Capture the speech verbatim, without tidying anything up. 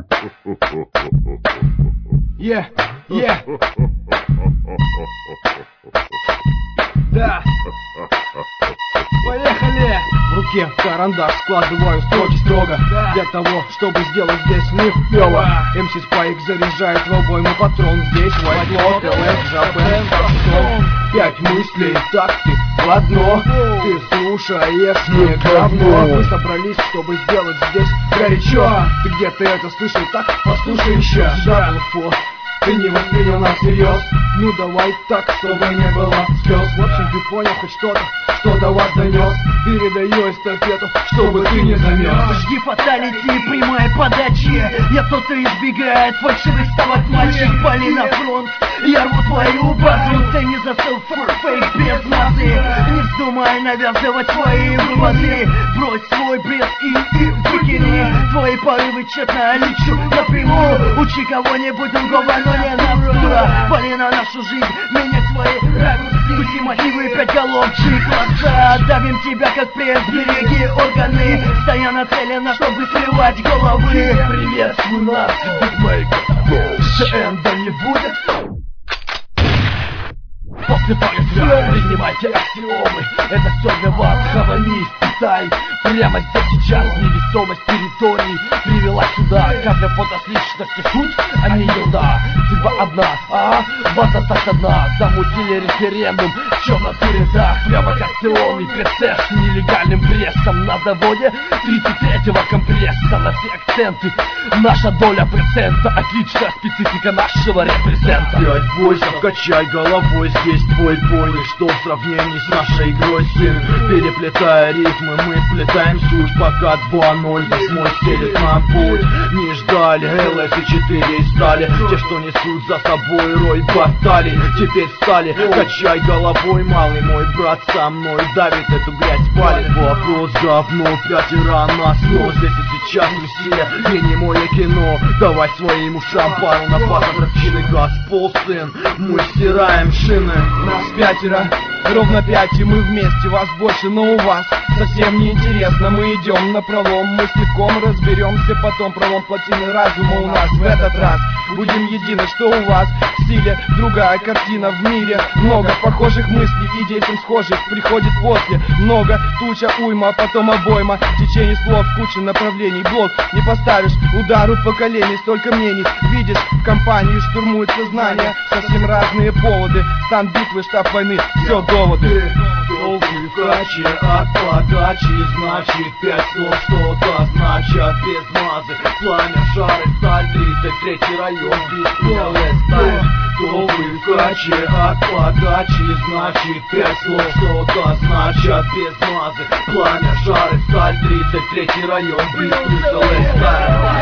Yeah, yeah. Да. Поехали! В руке карандаш, складываю строки строго для того, чтобы сделать здесь легкого. эм си Spike заряжает в обойму патрон. Здесь White Lock, эл эф, Жабен, Факсон. Пять мыслей, такты в одно. Ты слушаешь не говно. Мы собрались, чтобы сделать здесь горячо. Ты где-то это слышал, так послушай еще. Даблфо, ты не воспринял нас всерьез. Ну давай так, чтобы не было слез. В общем, ты понял хоть что-то, что до вас донес. Передаю эстафету, чтобы ты не замерз. Жди фаталити, прямая подача. Я тот, кто избегает фальшивых ставок мальчик. Пали на фронт, я рву твою базу. Ты не застыл фейк без мазы. Не вздумай навязывать свои выводы. Брось свой бред и, и выкини твои порывы, тщетно лечу напрямую. Учи кого-нибудь другого, но не нас, дура. Пали на нашу жизнь, менять свои ракурсы. Пути мотивы, пять голов, G-класса. Давим тебя как пресс, береги органы. Стоя нацелена, чтобы срывать головы. Приветствуй нас, битмейкер. ЖН не будет. После поезда принимайте аксиомы. Это все для вас, хавани, впитай. Прямо здесь сейчас невесомость территорий привела сюда. Каждая фото с личности суть, а не ерунда. Судьба одна, а база так одна. Замутили референдум, чё в натуре так. Провокационный процесс с нелегальным прессом на заводе тридцать третьего компресса. На все акценты наша доля процента. Отличная специфика нашего репрезента. Пять бойсов, качай головой, здесь твой бой. Ничто в сравнении с нашей игрой, сын. Переплетая ритмы, мы сплетаем суть. Пока два ноль, восьмой стелит нам путь. Не ждали, эл эф и четыре стали. Те, что несут за собой рой баталий, теперь встали. Качай головой, малый мой брат со мной давит эту грязь, палит. Вопрос говно, пятеро на снос. Здесь и сейчас Россия, и не мое кино. Давай своим ушам пару на пас, отравчины газ, пол, сын. Мы стираем шины. Нас пятеро, ровно пять, и мы вместе. Вас больше, но у вас совсем не интересно. Мы идем на пролом, мы с легком разберемся потом. Пролом плотины разума у нас в этот раз. Будем едины, что у вас в стиле другая картина в мире. Много похожих мыслей, идей всем схожих приходит после. Много, туча, уйма, потом обойма. Течение слов, куча направлений. Блок не поставишь, удару поколений. Столько мнений, видишь, в компании штурмует сознание. Совсем разные поводы, стан битвы, штаб войны, все доводы. Толкай качи от подачи, значит пять слов что-то значат без мазы. Пламя, жары, сталь, тридцать третий район, беспелая сталь. Толкай качи от подачи, значит пять слов что-то значат без мазы. Пламя, жары, сталь, тридцать третий район, беспелая сталь.